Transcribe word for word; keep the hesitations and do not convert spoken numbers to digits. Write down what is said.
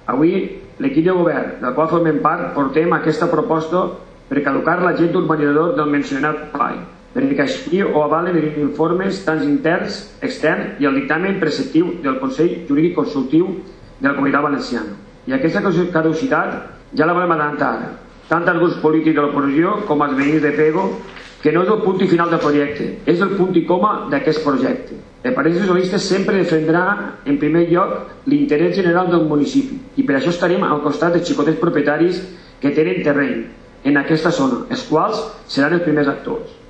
Avui, l'equip de govern del qual formem part portem aquesta proposta per caducar l'agent urbanitzador del mencionat P A I, perquè així ho avalen els informes tant interns, externs i el dictamen preceptiu del Consell Jurídic Consultiu de la Comunitat Valenciana. I aquesta caducitat ja la volem adelantar, tant als grups polítics de l'oposició com als veïns de Pego, que no és el punt i final del projecte, és el punt i coma d'aquest projecte. El Partit Socialista sempre defendrà, en primer lloc, l'interès general del municipi i per això estarem al costat dels xicotets propietaris que tenen terreny en aquesta zona, els quals seran els primers actors.